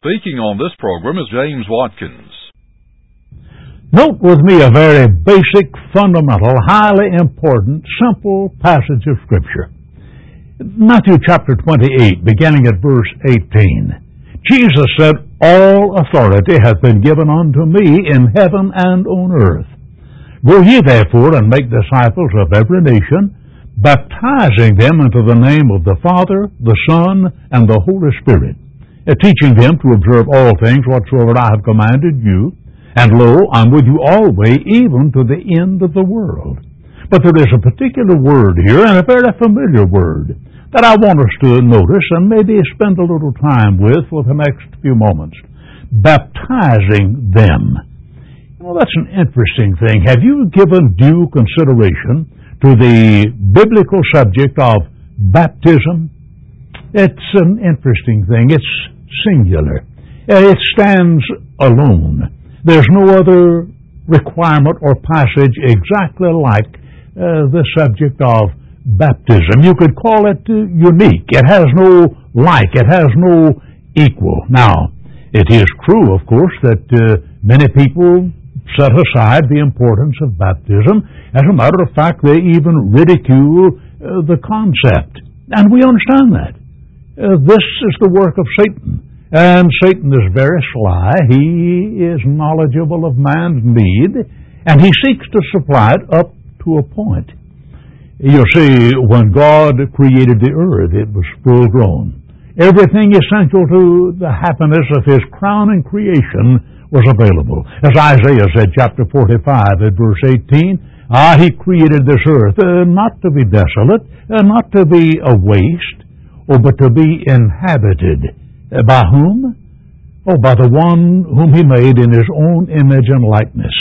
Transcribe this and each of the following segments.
Speaking on this program is James Watkins. Note with me a very basic, fundamental, highly important, simple passage of Scripture. Matthew chapter 28, beginning at verse 18. Jesus said, "All authority hath been given unto me in heaven and on earth. Go ye therefore and make disciples of every nation, baptizing them into the name of the Father, the Son, and the Holy Spirit, teaching them to observe all things whatsoever I have commanded you. And lo, I'm with you always, even to the end of the world." But there is a particular word here, and a very familiar word, that I want us to notice and maybe spend a little time with for the next few moments. Baptizing them. Well, that's an interesting thing. Have you given due consideration to the biblical subject of baptism? It's an interesting thing. It's singular. It stands alone. There's no other requirement or passage exactly like the subject of baptism. You could call it unique. It has no like. It has no equal. Now, it is true, of course, that many people set aside the importance of baptism. As a matter of fact, they even ridicule the concept. And we understand that. This is the work of Satan. And Satan is very sly. He is knowledgeable of man's need, and he seeks to supply it up to a point. You see, when God created the earth, it was full grown. Everything essential to the happiness of His crowning creation was available. As Isaiah said, chapter 45 at verse 18, He created this earth not to be desolate, not to be a waste, but to be inhabited. By whom? By the one whom He made in His own image and likeness.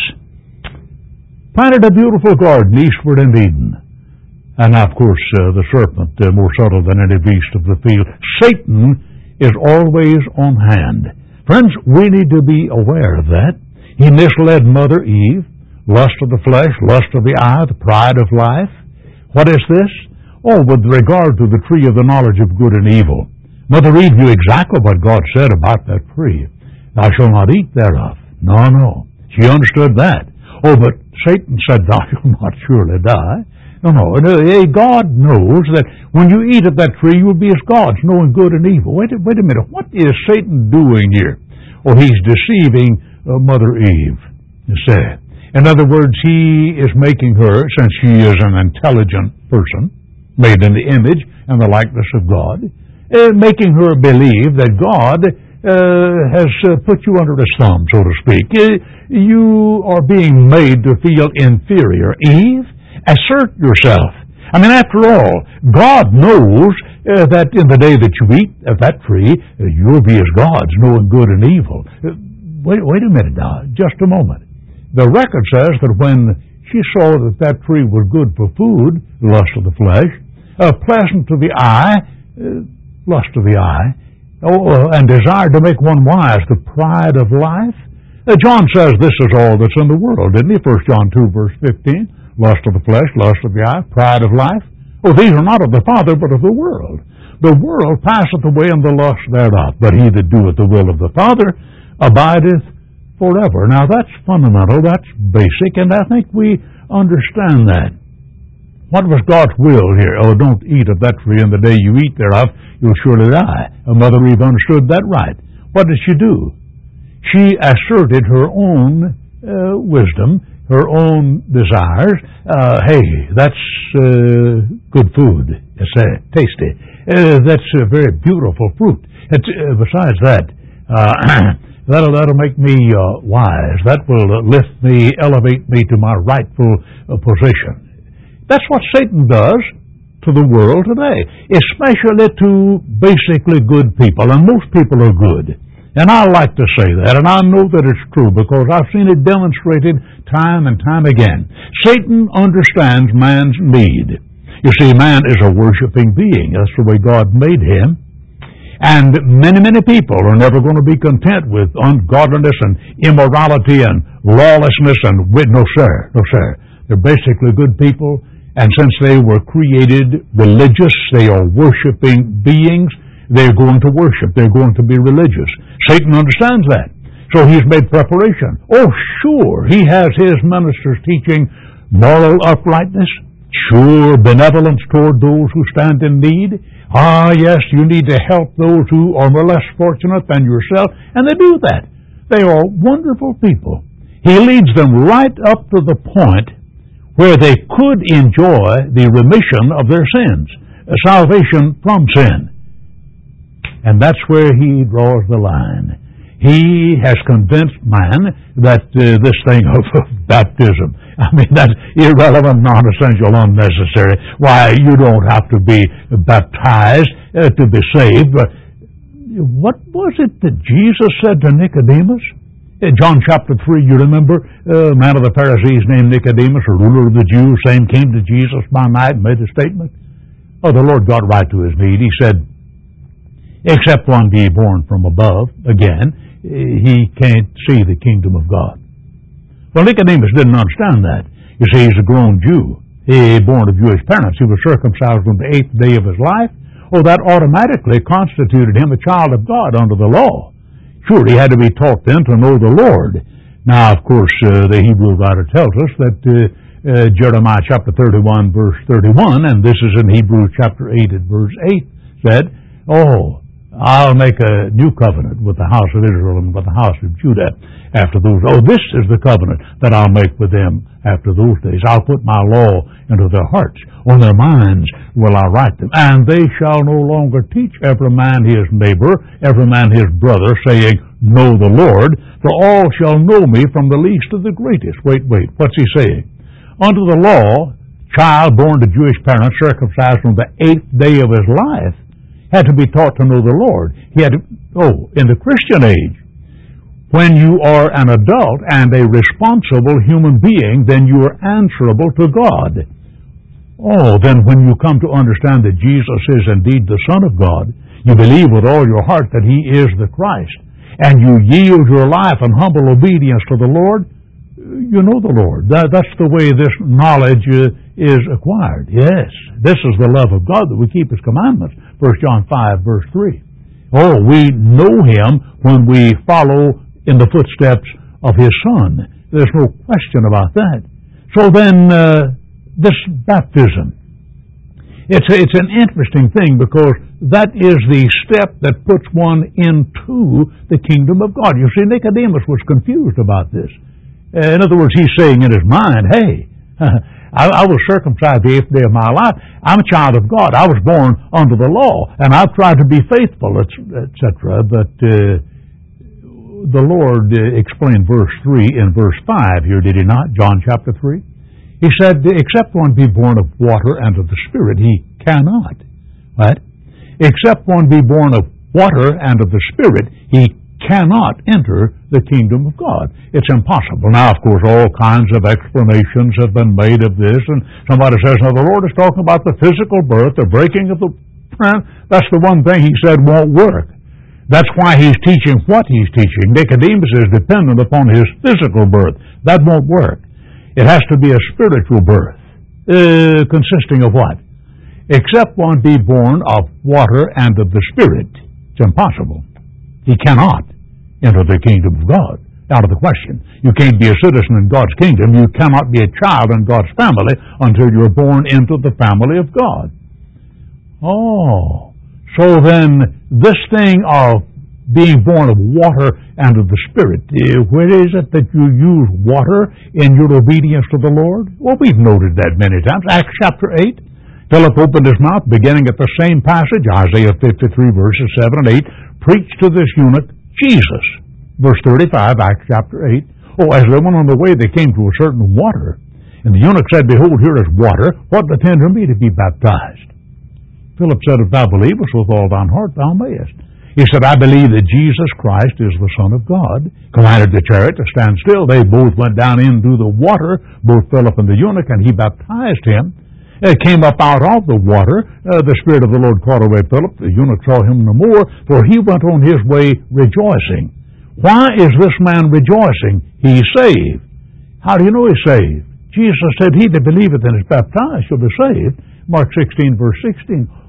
Planted a beautiful garden eastward in Eden. And of course, the serpent, more subtle than any beast of the field. Satan is always on hand. Friends, we need to be aware of that. He misled Mother Eve. Lust of the flesh, lust of the eye, the pride of life. What is this? With regard to the tree of the knowledge of good and evil. Mother Eve knew exactly what God said about that tree. Thou shalt not eat thereof. No. She understood that. But Satan said, thou shalt not surely die. No. God knows that when you eat of that tree, you will be as gods, knowing good and evil. Wait a minute. What is Satan doing here? He's deceiving Mother Eve, you say. In other words, he is making her, since she is an intelligent person, made in the image and the likeness of God, making her believe that God has put you under His thumb, so to speak. You are being made to feel inferior. Eve, assert yourself. After all, God knows that in the day that you eat of that tree, you'll be as gods, knowing good and evil. Wait a minute now, just a moment. The record says that when she saw that that tree was good for food, lust of the flesh, pleasant to the eye, lust of the eye, and desire to make one wise, the pride of life. John says this is all that's in the world, didn't he? 1 John 2, verse 15, lust of the flesh, lust of the eye, pride of life. These are not of the Father, but of the world. The world passeth away in the lust thereof, but he that doeth the will of the Father abideth forever. Now that's fundamental, that's basic, and I think we understand that. What was God's will here? Don't eat of that tree, and the day you eat thereof, you'll surely die. Mother Eve understood that right. What did she do? She asserted her own wisdom, her own desires. That's good food. It's tasty. That's a very beautiful fruit. Besides that, that'll make me wise. That will lift me, elevate me to my rightful position. That's what Satan does to the world today, especially to basically good people, and most people are good. And I like to say that, and I know that it's true because I've seen it demonstrated time and time again. Satan understands man's need. You see, man is a worshiping being. That's the way God made him. And many people are never going to be content with ungodliness and immorality and lawlessness and no sir. They're basically good people. And since they were created religious, they are worshiping beings. They're going to worship. They're going to be religious. Satan understands that. So he's made preparation. Oh, sure, he has his ministers teaching moral uprightness. Sure, benevolence toward those who stand in need. Ah, yes, you need to help those who are less fortunate than yourself. And they do that. They are wonderful people. He leads them right up to the point where they could enjoy the remission of their sins, salvation from sin. And that's where he draws the line. He has convinced man that this thing of baptism, I mean, that's irrelevant, non-essential, unnecessary. Why, you don't have to be baptized to be saved. But what was it that Jesus said to Nicodemus? In John chapter 3, you remember, a man of the Pharisees named Nicodemus, a ruler of the Jews, same came to Jesus by night and made a statement. Oh, the Lord got right to his need. He said, except one be born from above, again, he can't see the kingdom of God. Well, Nicodemus didn't understand that. You see, he's a grown Jew. He born of Jewish parents. He was circumcised on the 8th day of his life. Oh, that automatically constituted him a child of God under the law. Sure, he had to be taught then to know the Lord. Now, of course, the Hebrew writer tells us that Jeremiah chapter 31, verse 31, and this is in Hebrews chapter 8 and verse 8, said, oh, I'll make a new covenant with the house of Israel and with the house of Judah after those. Oh, this is the covenant that I'll make with them after those days. I'll put my law into their hearts. On their minds will I write them. And they shall no longer teach every man his neighbor, every man his brother, saying, know the Lord, for all shall know me from the least to the greatest. Wait, what's he saying? Under the law, child born to Jewish parents, circumcised on the 8th day of his life, had to be taught to know the Lord. He had to, in the Christian age, when you are an adult and a responsible human being, then you are answerable to God. Oh, then when you come to understand that Jesus is indeed the Son of God, you believe with all your heart that He is the Christ, and you yield your life in humble obedience to the Lord, you know the Lord. That's the way this knowledge is acquired. Yes, this is the love of God, that we keep His commandments. 1 John 5, verse 3. Oh, we know Him when we follow in the footsteps of His Son. There's no question about that. So then, this baptism, it's an interesting thing, because that is the step that puts one into the kingdom of God. You see, Nicodemus was confused about this. In other words, he's saying in his mind, hey, I was circumcised the 8th day of my life. I'm a child of God. I was born under the law, and I've tried to be faithful, etc. But the Lord explained verse 3 in verse 5 here, did He not? John chapter 3. He said, except one be born of water and of the Spirit, he cannot. What? Except one be born of water and of the Spirit, he cannot enter the kingdom of God. It's impossible. Now, of course, all kinds of explanations have been made of this, and somebody says, now the Lord is talking about the physical birth, the breaking of the plant. That's the one thing He said won't work. That's why He's teaching what He's teaching. Nicodemus is dependent upon his physical birth. That won't work. It has to be a spiritual birth, consisting of what? Except one be born of water and of the Spirit. It's impossible. He cannot enter the kingdom of God. Out of the question. You can't be a citizen in God's kingdom. You cannot be a child in God's family until you're born into the family of God. Oh, so then this thing of being born of water and of the Spirit, where is it that you use water in your obedience to the Lord? Well, we've noted that many times. Acts chapter 8. Philip opened his mouth, beginning at the same passage, Isaiah 53, verses 7 and 8, preached to this eunuch, Jesus. Verse 35, Acts chapter 8. Oh, as they went on the way, they came to a certain water. And the eunuch said, behold, here is water. What doth hinder me to be baptized? Philip said, if thou believest with all thine heart, thou mayest. He said, I believe that Jesus Christ is the Son of God. Commanded the chariot to stand still. They both went down into the water, both Philip and the eunuch, and he baptized him. Came up out of the water. The Spirit of the Lord caught away Philip. The eunuch saw him no more, for he went on his way rejoicing. Why is this man rejoicing? He's saved. How do you know he's saved? Jesus said, he that believeth and is baptized shall be saved. Mark 16, verse 16.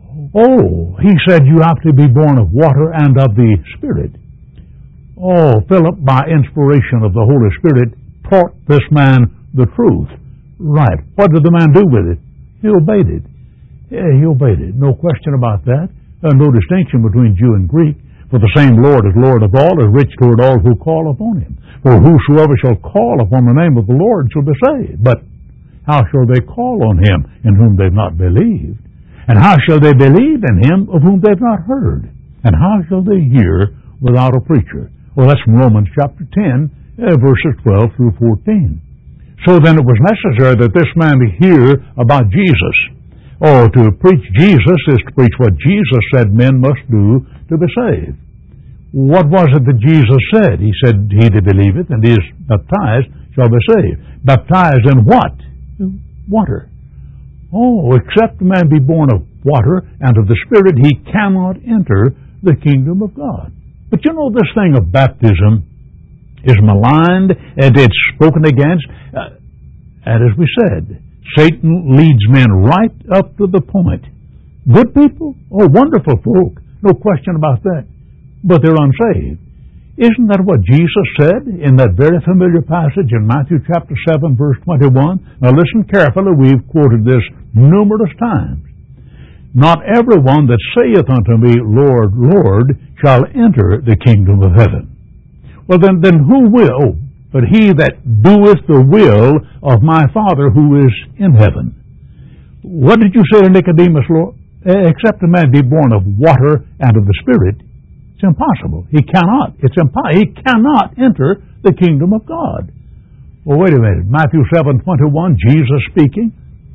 Oh, he said you have to be born of water and of the Spirit. Oh, Philip, by inspiration of the Holy Spirit, taught this man the truth. Right. What did the man do with it? He obeyed it. Yeah, he obeyed it. No question about that. No distinction between Jew and Greek. For the same Lord is Lord of all, is rich toward all who call upon him. For whosoever shall call upon the name of the Lord shall be saved. But how shall they call on him in whom they've not believed? And how shall they believe in him of whom they've not heard? And how shall they hear without a preacher? Well, that's from Romans chapter 10, verses 12 through 14. So then it was necessary that this man hear about Jesus. Oh, to preach Jesus is to preach what Jesus said men must do to be saved. What was it that Jesus said? He said, he that believeth and is baptized shall be saved. Baptized in what? Water. Oh, except a man be born of water and of the Spirit, he cannot enter the kingdom of God. But you know, this thing of baptism is maligned and it's spoken against. And as we said, Satan leads men right up to the point. Good people? Oh, wonderful folk. No question about that. But they're unsaved. Isn't that what Jesus said in that very familiar passage in Matthew chapter 7, verse 21? Now listen carefully. We've quoted this numerous times. Not everyone that saith unto me, Lord, Lord, shall enter the kingdom of heaven. Well, then who will? But he that doeth the will of my Father who is in heaven. What did you say to Nicodemus, Lord? Except a man be born of water and of the Spirit, it's impossible. He cannot. It's impossible. He cannot enter the kingdom of God. Well, wait a minute. Matthew 7:21, Jesus speaking.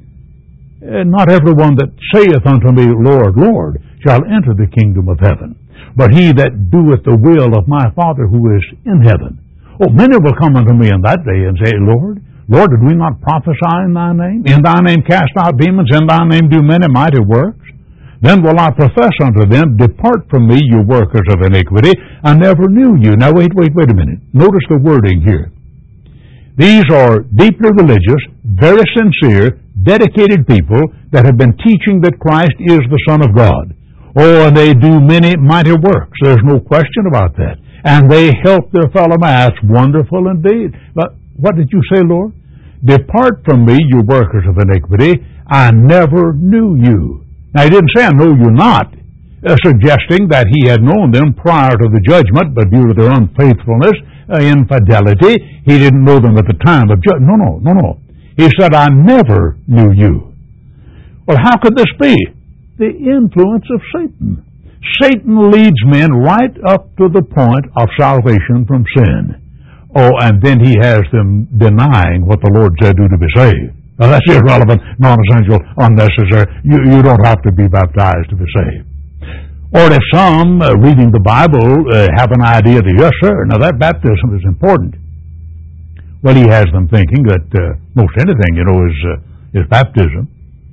Not everyone that saith unto me, Lord, Lord, shall enter the kingdom of heaven, but he that doeth the will of my Father who is in heaven. Oh, many will come unto me in that day and say, Lord, Lord, did we not prophesy in thy name? In thy name cast out demons, in thy name do many mighty works? Then will I profess unto them, Depart from me, you workers of iniquity, I never knew you. Now wait a minute. Notice the wording here. These are deeply religious, very sincere, dedicated people that have been teaching that Christ is the Son of God. Oh, and they do many mighty works. There's no question about that. And they help their fellow man. That's wonderful indeed. But what did you say, Lord? Depart from me, you workers of iniquity. I never knew you. Now, he didn't say, I know you not, suggesting that he had known them prior to the judgment, but due to their unfaithfulness, infidelity, he didn't know them at the time of judgment. No. He said, I never knew you. Well, how could this be? The influence of Satan. Satan leads men right up to the point of salvation from sin. Oh, and then he has them denying what the Lord said do to be saved. Now, that's irrelevant, non-essential, unnecessary. You don't have to be baptized to be saved. Or if some, reading the Bible, have an idea that, yes, sir, now that baptism is important. Well, he has them thinking that most anything, is baptism.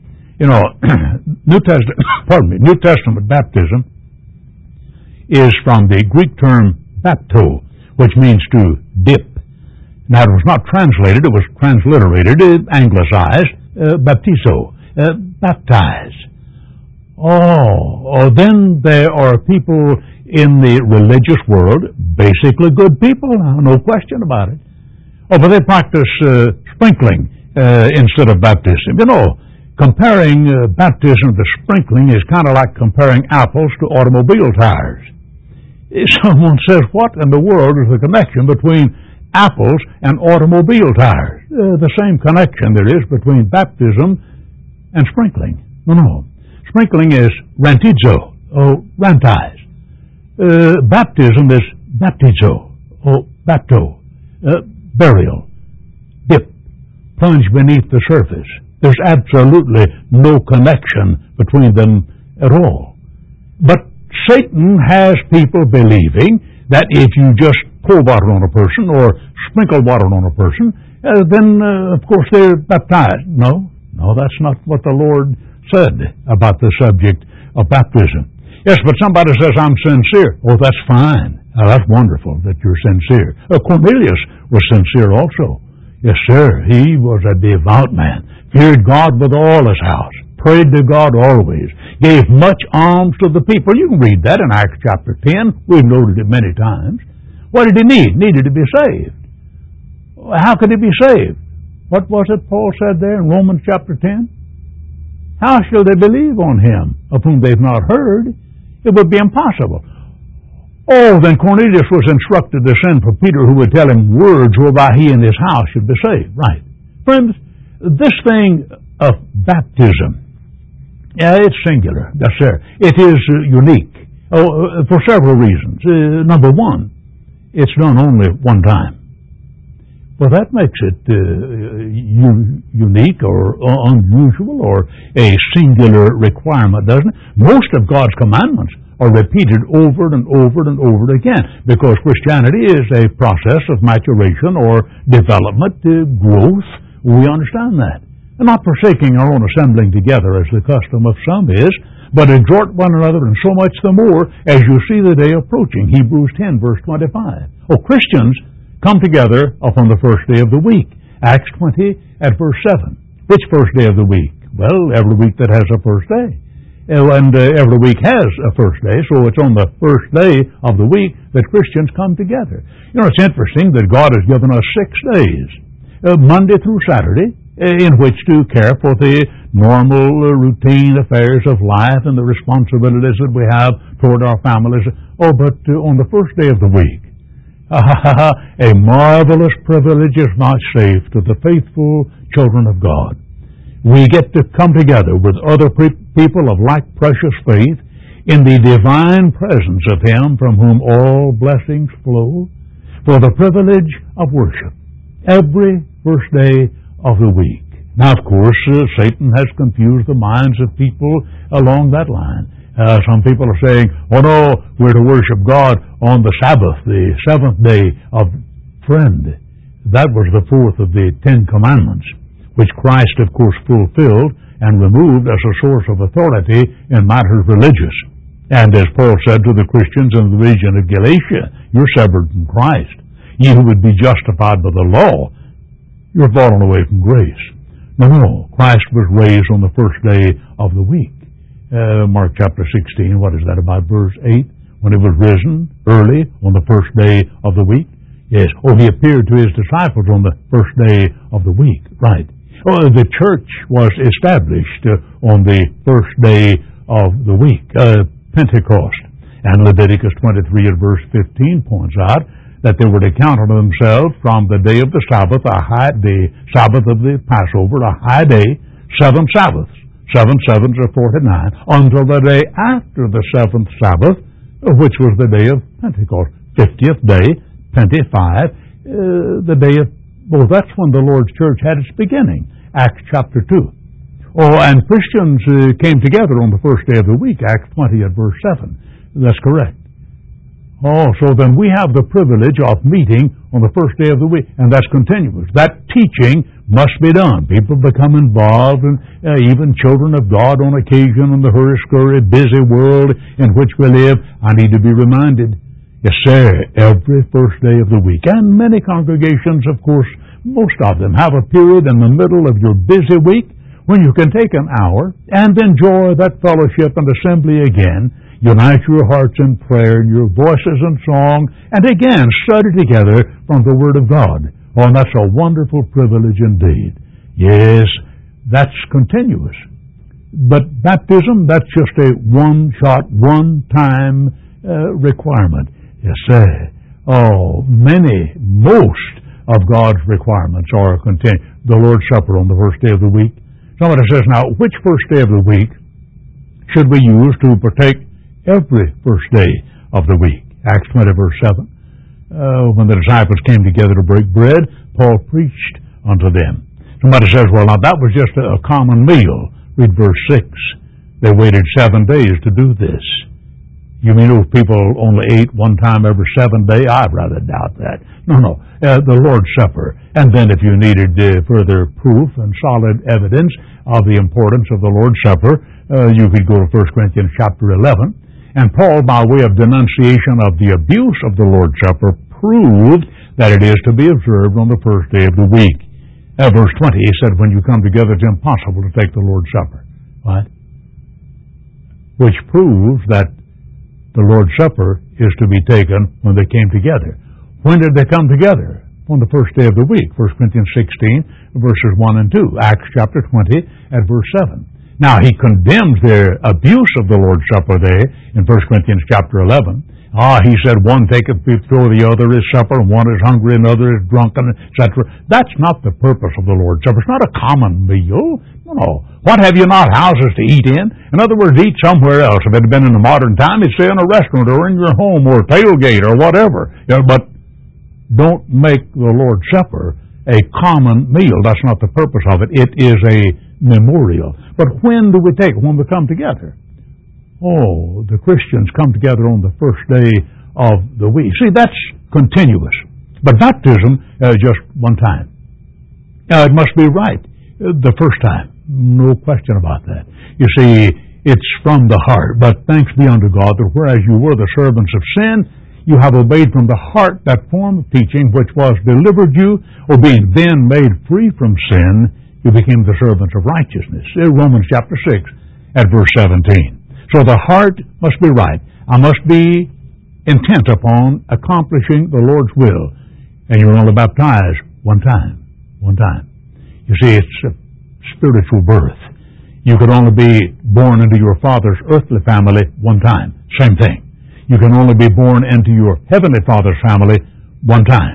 New Testament baptism is from the Greek term bapto, which means to dip. Now, it was not translated, it was transliterated, anglicized, baptizo, baptize. Oh, then there are people in the religious world, basically good people, no question about it. Oh, but they practice sprinkling instead of baptism. Comparing baptism to sprinkling is kind of like comparing apples to automobile tires. Someone says, what in the world is the connection between apples and automobile tires? The same connection there is between baptism and sprinkling. No. Sprinkling is rantizo, or rantize. Baptism is baptizo, or bapto, burial, dip, plunge beneath the surface. There's absolutely no connection between them at all. But Satan has people believing that if you just pour water on a person or sprinkle water on a person, then, of course, they're baptized. No, that's not what the Lord said about the subject of baptism. Yes, but somebody says, I'm sincere. Oh, that's fine. That's wonderful that you're sincere. Cornelius was sincere also. Yes, sir. He was a devout man. Feared God with all his house. prayed to God always, gave much alms to the people. You can read that in Acts chapter 10. We've noted it many times. What did he need? Needed to be saved. How could he be saved? What was it Paul said there in Romans chapter 10? How shall they believe on him of whom they've not heard? It would be impossible. Oh, then Cornelius was instructed to send for Peter, who would tell him words whereby he and his house should be saved. Right. Friends, this thing of baptism, it's singular. That's there. It is unique for several reasons. Number one, it's done only one time. Well, that makes it unique or unusual or a singular requirement, doesn't it? Most of God's commandments are repeated over and over and over again because Christianity is a process of maturation or development, growth. We understand that. And not forsaking our own assembling together as the custom of some is, but exhort one another, and so much the more as you see the day approaching. Hebrews 10, verse 25. Oh, Christians come together upon the first day of the week. Acts 20 at verse 7. Which first day of the week? Well, every week that has a first day. And every week has a first day, so it's on the first day of the week that Christians come together. You know, it's interesting that God has given us 6 days, Monday through Saturday, in which to care for the normal routine affairs of life and the responsibilities that we have toward our families. Oh, but on the first day of the week, a marvelous privilege is vouchsafed to the faithful children of God. We get to come together with other people of like precious faith in the divine presence of Him from whom all blessings flow for the privilege of worship every first day of the week. Now, of course, Satan has confused the minds of people along that line. Some people are saying, oh no, we're to worship God on the Sabbath, the seventh day of friend. That was the fourth of the 10 Commandments, which Christ, of course, fulfilled and removed as a source of authority in matters religious. And as Paul said to the Christians in the region of Galatia, you're severed from Christ. Ye who would be justified by the law, you're fallen away from grace. No, Christ was raised on the first day of the week. Mark chapter 16, what is that, about verse 8? When He was risen early on the first day of the week. Yes. Oh, He appeared to His disciples on the first day of the week. Right. Oh, the church was established on the first day of the week, Pentecost. And Leviticus 23 and verse 15 points out that they were to count on themselves from the day of the Sabbath, the Sabbath of the Passover, a high day, 7 Sabbaths. 7 sevens are 49, until the day after the 7th Sabbath, which was the day of Pentecost. 50th day, 25, the day of, well, that's when the Lord's church had its beginning, Acts chapter 2. Oh, and Christians came together on the first day of the week, Acts 20 at verse 7. That's correct. Oh, so then we have the privilege of meeting on the first day of the week, and that's continuous. That teaching must be done. People become involved, and even children of God on occasion in the hurry-scurry, busy world in which we live. I need to be reminded, yes, sir, every first day of the week. And many congregations, of course, most of them have a period in the middle of your busy week when you can take an hour and enjoy that fellowship and assembly again, unite your hearts in prayer and your voices in song, and again study together from the Word of God. Oh, and that's a wonderful privilege indeed. Yes, that's continuous. But baptism, that's just a one-shot, one-time requirement. Yes, sir. Oh, most of God's requirements are continued. The Lord's Supper on the first day of the week. Somebody says, now, which first day of the week should we use to partake every first day of the week? Acts 20, verse 7. When the disciples came together to break bread, Paul preached unto them. Somebody says, well, now that was just a common meal. Read verse 6. They waited 7 days to do this. You mean if people only ate one time every 7 days? I'd rather doubt that. No. The Lord's Supper. And then if you needed further proof and solid evidence of the importance of the Lord's Supper, you could go to 1 Corinthians chapter 11. And Paul, by way of denunciation of the abuse of the Lord's Supper, proved that it is to be observed on the first day of the week. Verse 20, he said, when you come together, it's impossible to take the Lord's Supper. What? Which proves that the Lord's Supper is to be taken when they came together. When did they come together? On the first day of the week. 1 Corinthians 16, verses 1 and 2. Acts chapter 20 at verse 7. Now, he condemns their abuse of the Lord's Supper there in 1 Corinthians chapter 11. He said, one taketh before the other is supper, and one is hungry, and another is drunken, etc. That's not the purpose of the Lord's Supper. It's not a common meal. No. What have you not houses to eat in? In other words, eat somewhere else. If it had been in the modern time, you'd say in a restaurant or in your home or a tailgate or whatever. But don't make the Lord's Supper a common meal. That's not the purpose of it. It is a memorial. But when do we take it? When we come together. The Christians come together on the first day of the week. See, that's continuous. But baptism, just one time. It must be right the first time. No question about that. You see, it's from the heart. But thanks be unto God that whereas you were the servants of sin, you have obeyed from the heart that form of teaching which was delivered you, or being then made free from sin, you became the servants of righteousness. Romans chapter 6 at verse 17. So the heart must be right. I must be intent upon accomplishing the Lord's will. And you're only baptized one time. One time. You see, it's a spiritual birth. You could only be born into your father's earthly family one time. Same thing. You can only be born into your heavenly Father's family one time.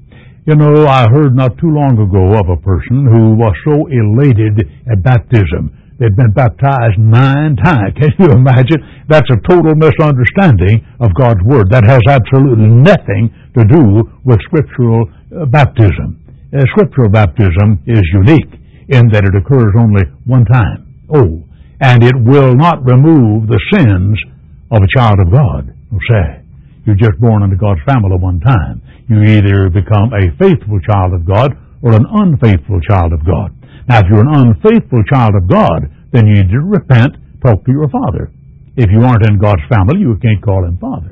I heard not too long ago of a person who was so elated at baptism. They'd been baptized 9 times. Can you imagine? That's a total misunderstanding of God's Word. That has absolutely nothing to do with scriptural baptism. Scriptural baptism is unique in that it occurs only one time. And it will not remove the sins of a child of God. Say, you're just born into God's family one time. You either become a faithful child of God or an unfaithful child of God. Now, if you're an unfaithful child of God, then you need to repent, talk to your father. If you aren't in God's family, you can't call him father.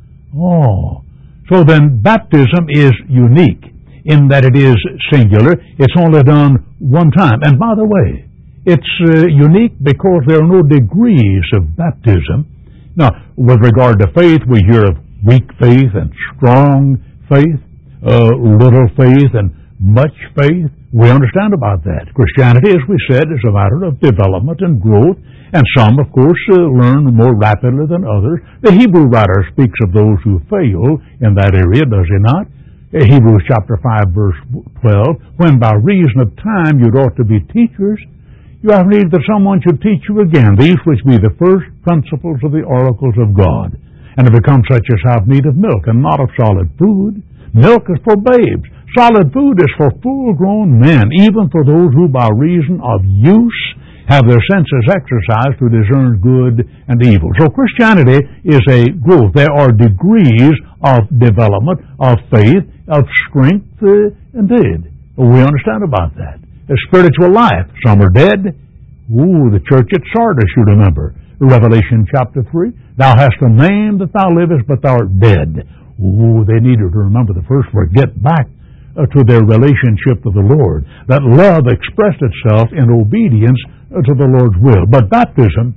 So then baptism is unique in that it is singular. It's only done one time. And by the way, it's unique because there are no degrees of baptism. Now, with regard to faith, we hear of weak faith and strong faith, little faith and much faith. We understand about that. Christianity, as we said, is a matter of development and growth, and some, of course, learn more rapidly than others. The Hebrew writer speaks of those who fail in that area, does he not? Hebrews chapter 5, verse 12, when by reason of time you ought to be teachers, you have need that someone should teach you again, these which be the first principles of the oracles of God. And to become such as have need of milk, and not of solid food. Milk is for babes. Solid food is for full-grown men, even for those who by reason of use have their senses exercised to discern good and evil. So Christianity is a growth. There are degrees of development, of faith, of strength, indeed. We understand about that. A spiritual life. Some are dead. The church at Sardis, you remember. Revelation chapter 3. Thou hast a name that thou livest, but thou art dead. They needed to remember the first word. Get back to their relationship to the Lord. That love expressed itself in obedience to the Lord's will. But baptism,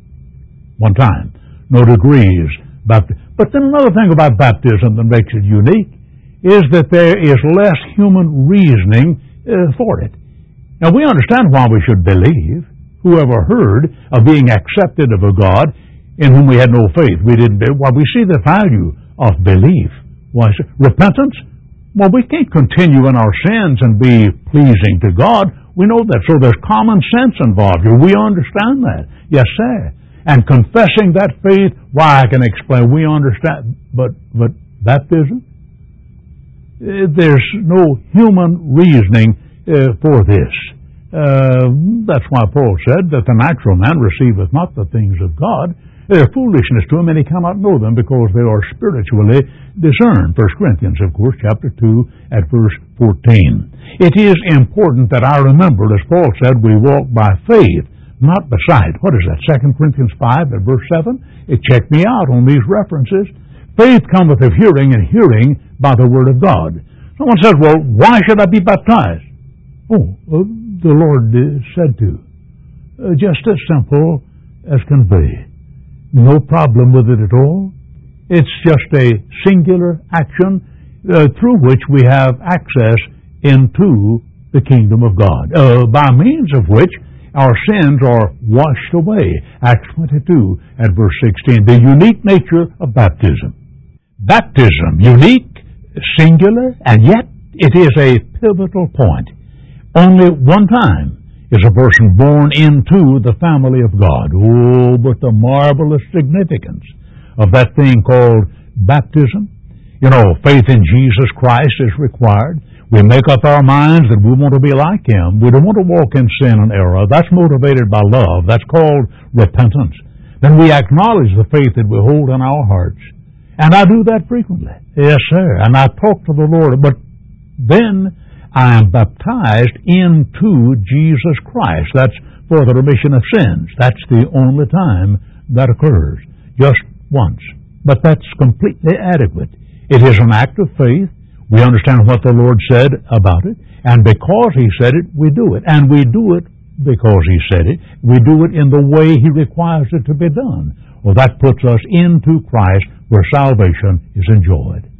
one time. No degrees. But then another thing about baptism that makes it unique is that there is less human reasoning for it. Now, we understand why we should believe. Who ever heard of being accepted of a God in whom we had no faith? We didn't. We see the value of belief. Repentance? Well, we can't continue in our sins and be pleasing to God. We know that. So there's common sense involved here. We understand that. Yes, sir. And confessing that faith, I can explain. We understand. But baptism? There's no human reasoning for this. That's why Paul said that the natural man receiveth not the things of God. They're foolishness to him, and he cannot know them because they are spiritually discerned. 1 Corinthians, of course, chapter 2 at verse 14. It is important that I remember, as Paul said, we walk by faith, not by sight. What is that? 2 Corinthians 5 at verse 7? Check me out on these references. Faith cometh of hearing, and hearing by the word of God. Someone says, why should I be baptized? The Lord said to. just as simple as can be. No problem with it at all. It's just a singular action through which we have access into the kingdom of God, by means of which our sins are washed away. Acts 22 and verse 16, the unique nature of baptism. Baptism, unique, singular, and yet it is a pivotal point. Only one time is a person born into the family of God. Oh, but the marvelous significance of that thing called baptism. You know, faith in Jesus Christ is required. We make up our minds that we want to be like Him. We don't want to walk in sin and error. That's motivated by love. That's called repentance. Then we acknowledge the faith that we hold in our hearts. And I do that frequently. Yes, sir. And I talk to the Lord. But then I am baptized into Jesus Christ. That's for the remission of sins. That's the only time that occurs. Just once. But that's completely adequate. It is an act of faith. We understand what the Lord said about it. And because He said it, we do it. And we do it because He said it. We do it in the way He requires it to be done. Well, that puts us into Christ where salvation is enjoyed.